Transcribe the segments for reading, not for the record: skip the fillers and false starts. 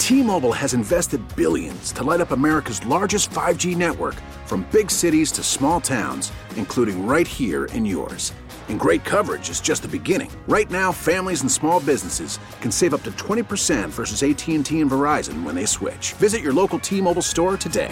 T-Mobile has invested billions to light up America's largest 5G network, from big cities to small towns, including right here in yours. And great coverage is just the beginning. Right now, families and small businesses can save up to 20% versus AT&T and Verizon when they switch. Visit your local T-Mobile store today.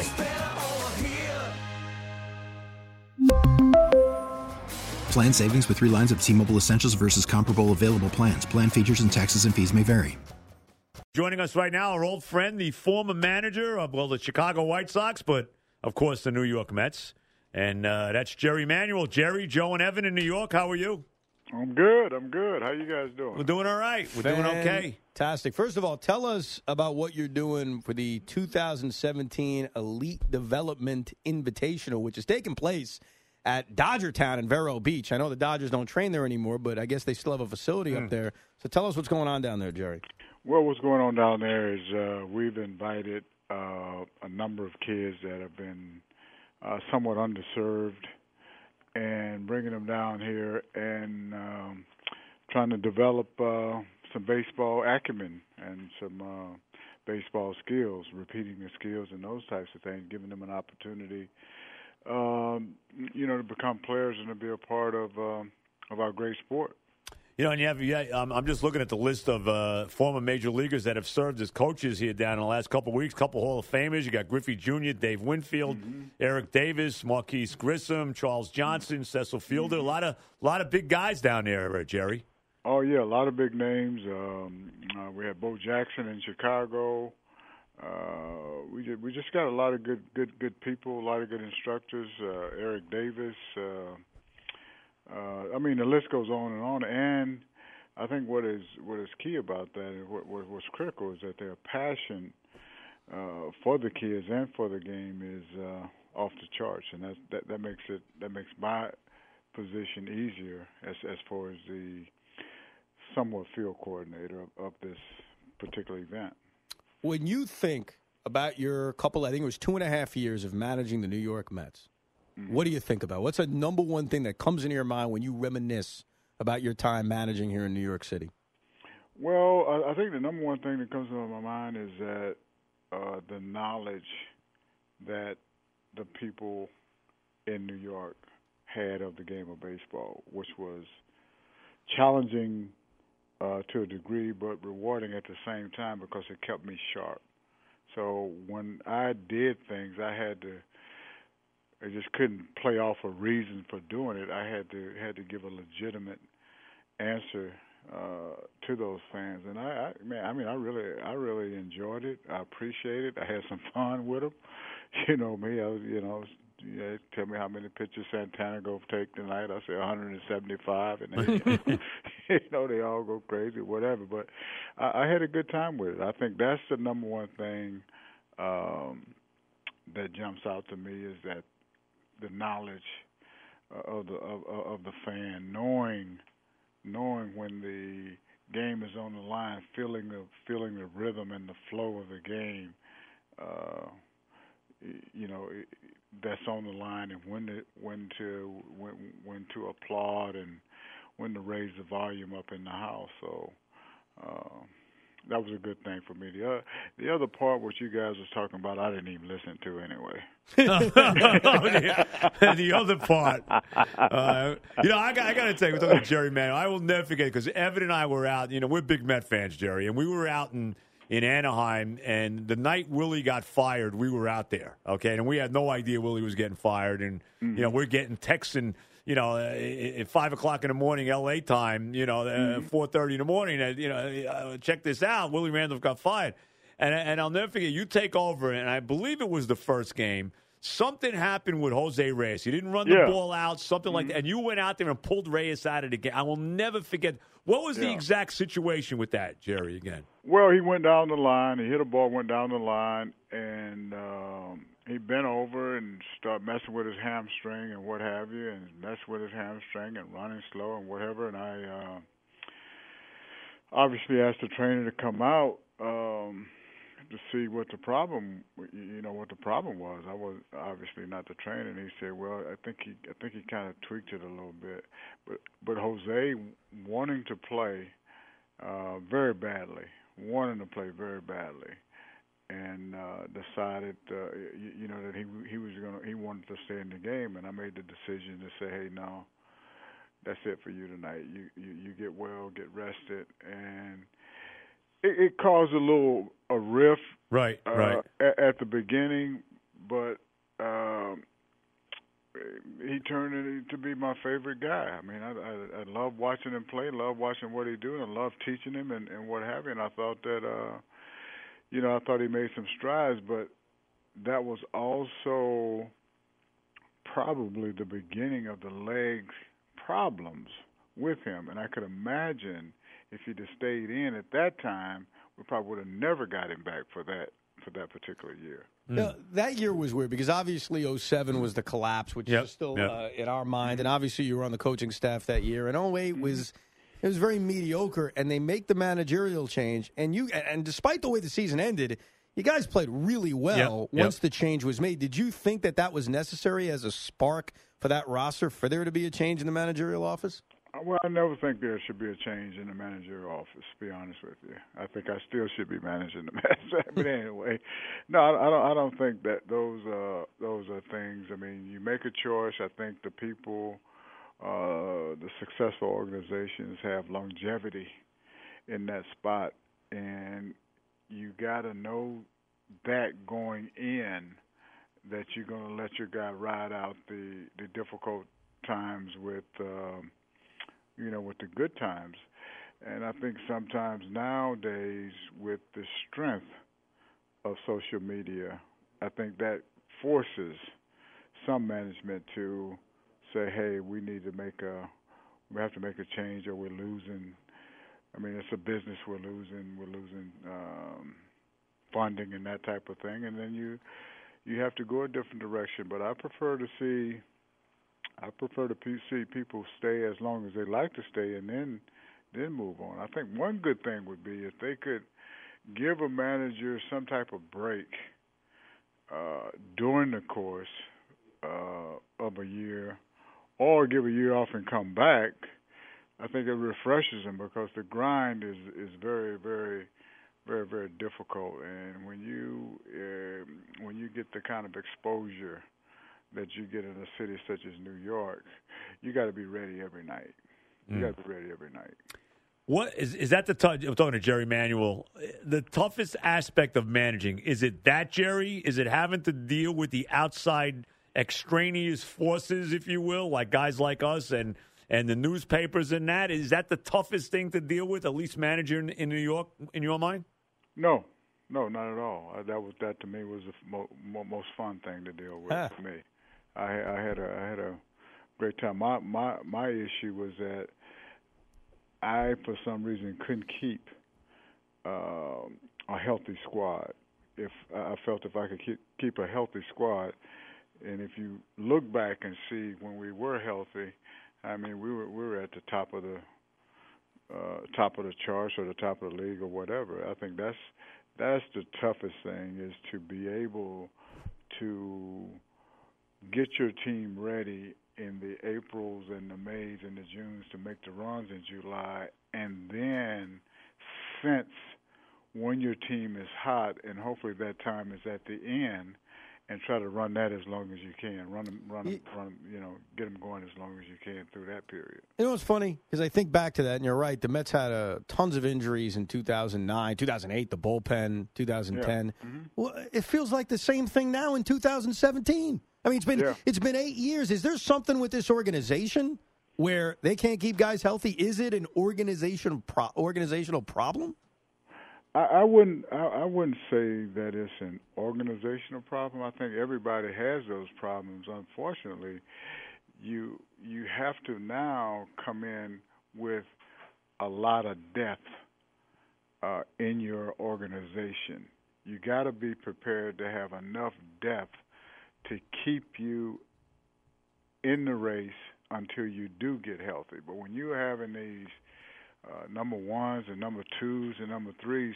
Plan savings with 3 lines of T-Mobile Essentials versus comparable available plans. Plan features and taxes and fees may vary. Joining us right now, our old friend, the former manager of, the Chicago White Sox, but, of course, the New York Mets. And that's Jerry Manuel. Jerry, Joe, and Evan in New York. How are you? I'm good. How you guys doing? We're doing all right. We're doing okay. Fantastic. First of all, tell us about what you're doing for the 2017 Elite Development Invitational, which is taking place at Dodger Town in Vero Beach. I know the Dodgers don't train there anymore, but I guess they still have a facility up there. So tell us what's going on down there, Jerry. Well, what's going on down there is we've invited a number of kids that have been somewhat underserved and bringing them down here and trying to develop some baseball acumen and some baseball skills, repeating the skills and those types of things, giving them an opportunity, to become players and to be a part of our great sport. And I'm just looking at the list of former major leaguers that have served as coaches here down in the last couple of weeks. Couple Hall of Famers. You got Griffey Jr., Dave Winfield, Eric Davis, Marquise Grissom, Charles Johnson, Cecil Fielder. A lot of big guys down there, Jerry. Oh yeah, a lot of big names. We had Bo Jackson in Chicago. We just got a lot of good people, a lot of good instructors. Eric Davis. The list goes on, and I think what is key about that, and what's critical, is that their passion for the kids and for the game is off the charts, and that makes my position easier as far as the somewhat field coordinator of this particular event. When you think about your couple, I think it was 2.5 years of managing the New York Mets, what do you think about? What's the number one thing that comes into your mind when you reminisce about your time managing here in New York City? Well, I think the number one thing that comes to my mind is that the knowledge that the people in New York had of the game of baseball, which was challenging to a degree but rewarding at the same time because it kept me sharp. So when I did things, I just couldn't play off a reason for doing it. I had to give a legitimate answer to those fans, and I really enjoyed it. I appreciate it. I had some fun with them. You know me, tell me how many pitches Santana go take tonight. I say 175, and they, they all go crazy, whatever. But I had a good time with it. I think that's the number one thing that jumps out to me is that the knowledge of the fan, knowing when the game is on the line, feeling the rhythm and the flow of the game, that's on the line, and when to applaud and when to raise the volume up in the house. So that was a good thing for me. The other part, what you guys was talking about, I didn't even listen to anyway. The other part, I got to tell you, we're talking to Jerry Manuel. I will never forget, because Evan and I were out. We're big Met fans, Jerry, and we were out in Anaheim, and the night Willie got fired, we were out there, okay? And we had no idea Willie was getting fired, and, we're getting texts and, at 5 o'clock in the morning, L.A. time, 4:30 in the morning, check this out, Willie Randolph got fired. And I'll never forget, you take over, and I believe it was the first game, something happened with Jose Reyes. He didn't run the ball out, something like that, and you went out there and pulled Reyes out of the game. I will never forget. What was the exact situation with that, Jerry, again? Well, he went down the line. He hit a ball, went down the line, and he bent over and started messing with his hamstring and what have you, and messed with his hamstring and running slow and whatever. And I obviously asked the trainer to come out to see what the problem, what the problem was. I was obviously not the trainer, and he said, "Well, I think he kind of tweaked it a little bit." But Jose wanting to play very badly, and decided, that he wanted to stay in the game, and I made the decision to say, hey, no, that's it for you tonight. You get well, get rested, and it caused a rift, right. At the beginning, but he turned to be my favorite guy. I mean, I love watching him play, love watching what he do, and I love teaching him and what have you. And I thought that, I thought he made some strides, but that was also probably the beginning of the legs problems with him. And I could imagine if he'd have stayed in at that time, we probably would have never got him back for that particular year. Now, that year was weird because obviously 2007 was the collapse, which is still in our mind, and obviously you were on the coaching staff that year. And 2008 was very mediocre, and they make the managerial change. And despite the way the season ended, you guys played really well once the change was made. Did you think that was necessary as a spark for that roster, for there to be a change in the managerial office? Well, I never think there should be a change in the managerial office, to be honest with you. I think I still should be managing the manager. But anyway, no, I don't think that those are things. I mean, you make a choice. I think the people, the successful organizations have longevity in that spot, and you got to know that going in, that you're going to let your guy ride out the difficult times with the good times. And I think sometimes nowadays with the strength of social media, I think that forces some management to say, hey, we have to make a change or we're losing. I mean, it's a business, we're losing funding and that type of thing. And then you have to go a different direction. But I prefer to see people stay as long as they like to stay and then move on. I think one good thing would be if they could give a manager some type of break during the course of a year, or give a year off and come back. I think it refreshes them because the grind is very, very, very, very difficult. And when you get the kind of exposure that you get in a city such as New York, you got to be ready every night. You got to be ready every night. What is that? I'm talking to Jerry Manuel. The toughest aspect of managing, is it that, Jerry? Is it having to deal with the outside extraneous forces, if you will, like guys like us and the newspapers and that? Is that the toughest thing to deal with, at least manager in New York, in your mind? No, not at all. That to me was the most fun thing to deal with for me. I had a great time. My issue was that I, for some reason, couldn't keep a healthy squad. If I felt if I could keep a healthy squad, and if you look back and see when we were healthy, I mean we were at the top of the charts or the top of the league or whatever. I think that's the toughest thing, is to be able to get your team ready in the Aprils and the Mays and the Junes to make the runs in July, and then sense when your team is hot, and hopefully that time is at the end, and try to run that as long as you can. Run them, get them going as long as you can through that period. You know what's funny? Because I think back to that, and you're right. The Mets had tons of injuries in 2009, 2008, the bullpen, 2010. Yeah. Mm-hmm. Well, it feels like the same thing now in 2017. I mean, it's been 8 years. Is there something with this organization where they can't keep guys healthy? Is it an organizational problem? I wouldn't say that it's an organizational problem. I think everybody has those problems. Unfortunately, you have to now come in with a lot of depth in your organization. You got to be prepared to have enough depth to keep you in the race until you do get healthy. But when you're having these number ones and number twos and number threes,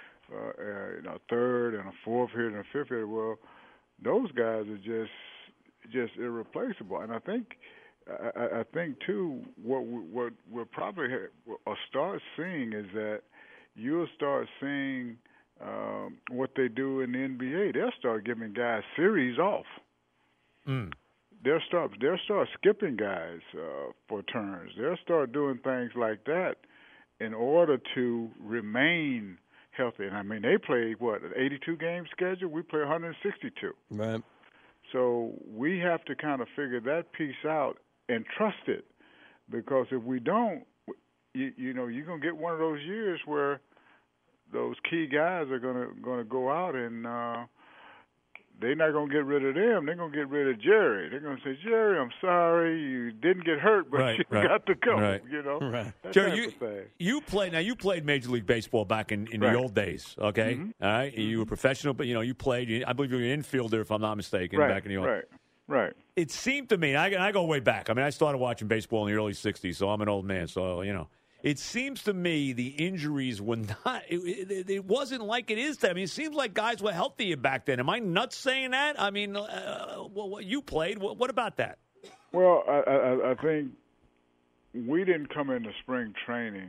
third and a fourth hitter and a fifth hitter, well, those guys are just irreplaceable. And I think too, what we'll probably start seeing is that you'll start seeing what they do in the NBA. They'll start giving guys series off. They'll start skipping guys for turns. They'll start doing things like that in order to remain healthy. And I mean, they played an 82-game schedule. We play 162. Right. So we have to kind of figure that piece out and trust it, because if we don't, you're gonna get one of those years where those key guys are gonna go out and they're not gonna get rid of them. They're gonna get rid of Jerry. They're gonna say, Jerry, I'm sorry, you didn't get hurt, but you got to go. Right. Right. Jerry, you played Major League Baseball back in the old days. Okay, all right. You were professional, but you played. I believe you were an infielder, if I'm not mistaken, back in the old. Right. It seemed to me, I go way back. I mean, I started watching baseball in the early '60s, so I'm an old man. So It seems to me the injuries were not. It wasn't like it is today. I mean, it seems like guys were healthier back then. Am I nuts saying that? I mean, you played. What about that? Well, I think we didn't come into spring training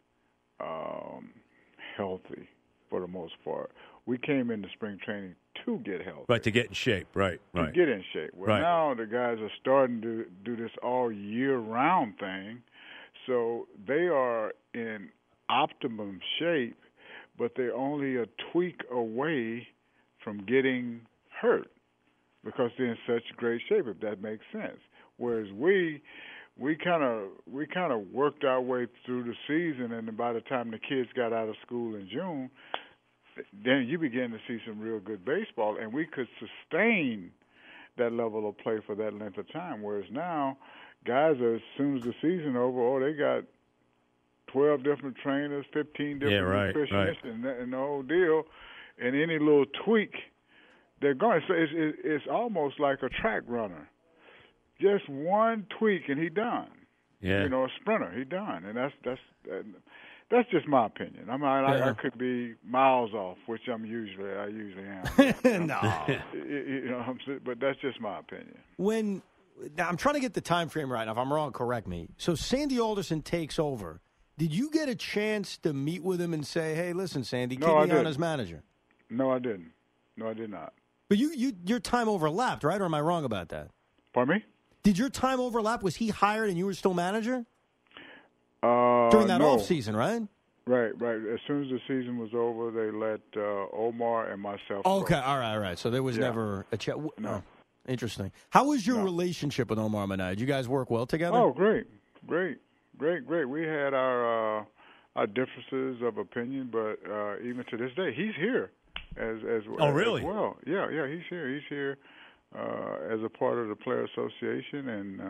healthy for the most part. We came into spring training to get healthy. Right, to get in shape. Right. To get in shape. Well, now the guys are starting to do this all year round thing. So they are in optimum shape, but they're only a tweak away from getting hurt because they're in such great shape, if that makes sense. Whereas we kind of worked our way through the season, and by the time the kids got out of school in June, then you began to see some real good baseball, and we could sustain that level of play for that length of time. Whereas now, guys are, as soon as the season over, they got 12 different trainers, 15 different nutritionists, and the whole deal. And any little tweak, they're going. So it's almost like a track runner. Just one tweak and he done. Yeah. A sprinter, he done. And that's just my opinion. I could be miles off, which I usually am. No. But that's just my opinion. Now, I'm trying to get the time frame right. Now, if I'm wrong, correct me. So Sandy Alderson takes over. Did you get a chance to meet with him and say, hey, listen, Sandy, keep me on as manager? No, I didn't. No, I did not. But your time overlapped, right? Or am I wrong about that? Pardon me? Did your time overlap? Was he hired and you were still manager? During that off season, right? Right. As soon as the season was over, they let Omar and myself go. Okay, all right. So there was never a chat. No. Oh, interesting. How was your relationship with Omar Minaya? Did you guys work well together? Oh, great. We had our differences of opinion, but even to this day, he's here as oh, really? As well. Yeah, he's here. He's here as a part of the Player Association,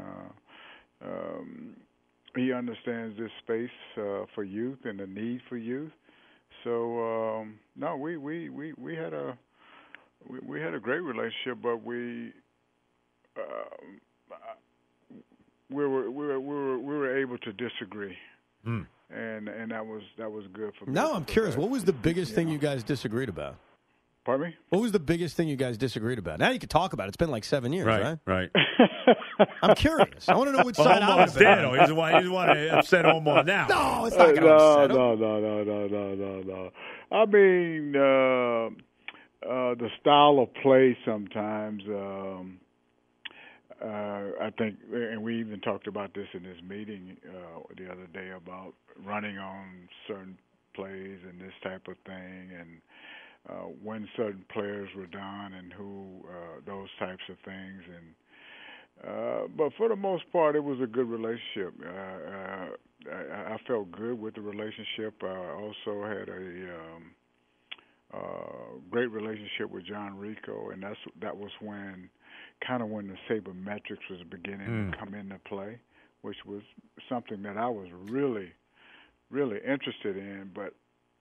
and he understands this space for youth and the need for youth. So no, we had a great relationship, but we were able to disagree, and that was good for me. Now I'm curious. What was the biggest thing you guys disagreed about? Pardon me? What was the biggest thing you guys disagreed about? Now you can talk about it. It's been like 7 years, right? Right. I'm curious. I want to know which side I was dead. He doesn't want to upset Omar now. No, it's not going to upset him. No. I mean, the style of play sometimes, I think, and we even talked about this in this meeting the other day about running on certain plays and this type of thing, and when certain players were done and who, those types of things. And but for the most part, it was a good relationship. I felt good with the relationship. I also had a great relationship with John Rico, and that was when the sabermetrics was beginning to come into play, which was something that I was really, really interested in. But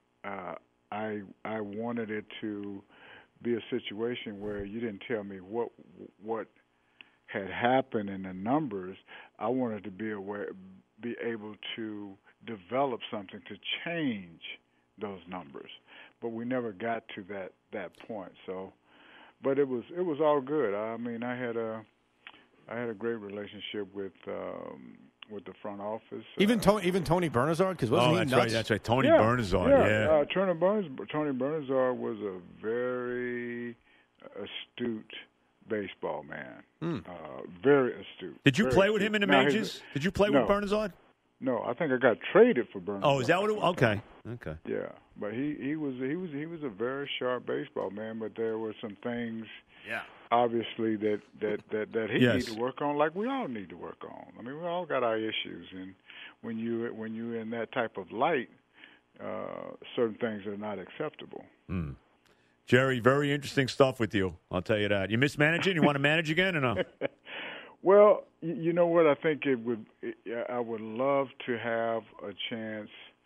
I wanted it to be a situation where you didn't tell me what had happened in the numbers. I wanted to be able to develop something to change those numbers, but we never got to that point. So, but it was all good. I mean, I had a great relationship with the front office. Even Tony Bernazard, because wasn't he that's nuts? right. That's right. Tony Yeah, Bernazard. yeah. Tony Bernazard was a very astute baseball man. Very astute. Did you very play astute. with him in the Now, majors? Did you play no. with Bernazard? No, I think I got traded for Bernazard. Oh, is that what it was? Okay. Yeah, but he was a very sharp baseball man, but there were some things obviously that he needed to work on, like we all need to work on. I mean, we all got our issues, and when you're in that type of light, certain things are not acceptable. Jerry, very interesting stuff with you. I'll tell you that. You miss managing? You want to manage again or no? Well, you know what? I think I would love to have a chance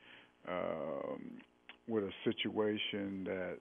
with a situation that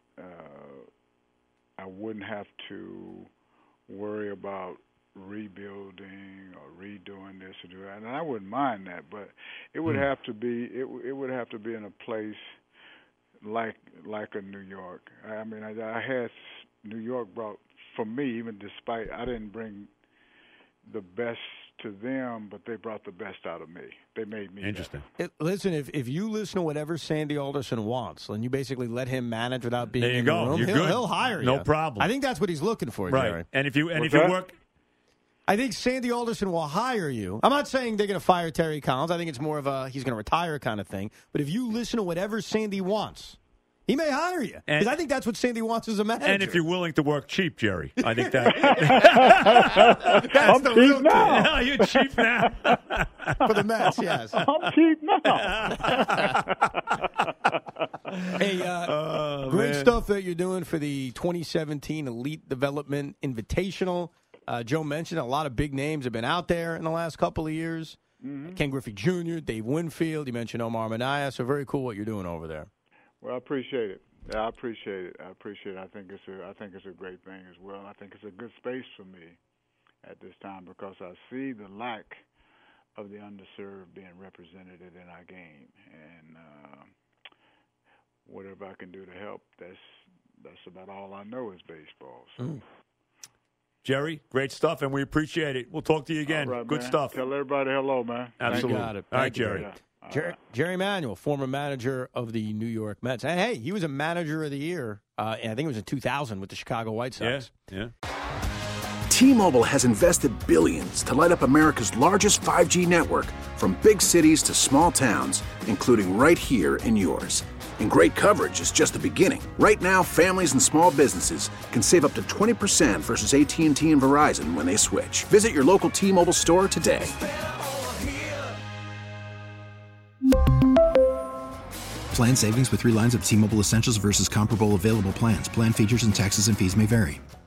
I wouldn't have to worry about rebuilding or redoing this or doing that. And I wouldn't mind that, but it would have to be it would have to be in a place like a New York. I mean, I had New York brought for me, even despite I didn't bring the best to them, but they brought the best out of me. They made me interesting. Listen, if you listen to whatever Sandy Alderson wants, and you basically let him manage without being in the room, he'll hire you. No problem. I think that's what he's looking for, right. Jerry. And if you work, I think Sandy Alderson will hire you. I'm not saying they're going to fire Terry Collins. I think it's more of a he's going to retire kind of thing. But if you listen to whatever Sandy wants, he may hire you. Because I think that's what Sandy wants as a manager. And if you're willing to work cheap, Jerry, I think that. That's the real key. No, you're cheap now. For the Mets, yes. I'm cheap now. Hey, great stuff that you're doing for the 2017 Elite Development Invitational. Joe mentioned a lot of big names have been out there in the last couple of years. Mm-hmm. Ken Griffey Jr., Dave Winfield. You mentioned Omar Minaya. So very cool what you're doing over there. Well, I appreciate it. Yeah, I appreciate it. I think it's a great thing as well. I think it's a good space for me at this time because I see the lack of the underserved being represented in our game, and whatever I can do to help, that's about all I know is baseball. So. Jerry, great stuff, and we appreciate it. We'll talk to you again. Right, good man. stuff. Tell everybody hello, man. Absolutely. Got it. All right, Jerry. Yeah. Jerry Manuel, former manager of the New York Mets. And hey, he was a manager of the year, and I think it was in 2000 with the Chicago White Sox. Yeah. T-Mobile has invested billions to light up America's largest 5G network, from big cities to small towns, including right here in yours. And great coverage is just the beginning. Right now, families and small businesses can save up to 20% versus AT&T and Verizon when they switch. Visit your local T-Mobile store today. Plan savings with 3 lines of T-Mobile Essentials versus comparable available plans. Plan features and taxes and fees may vary.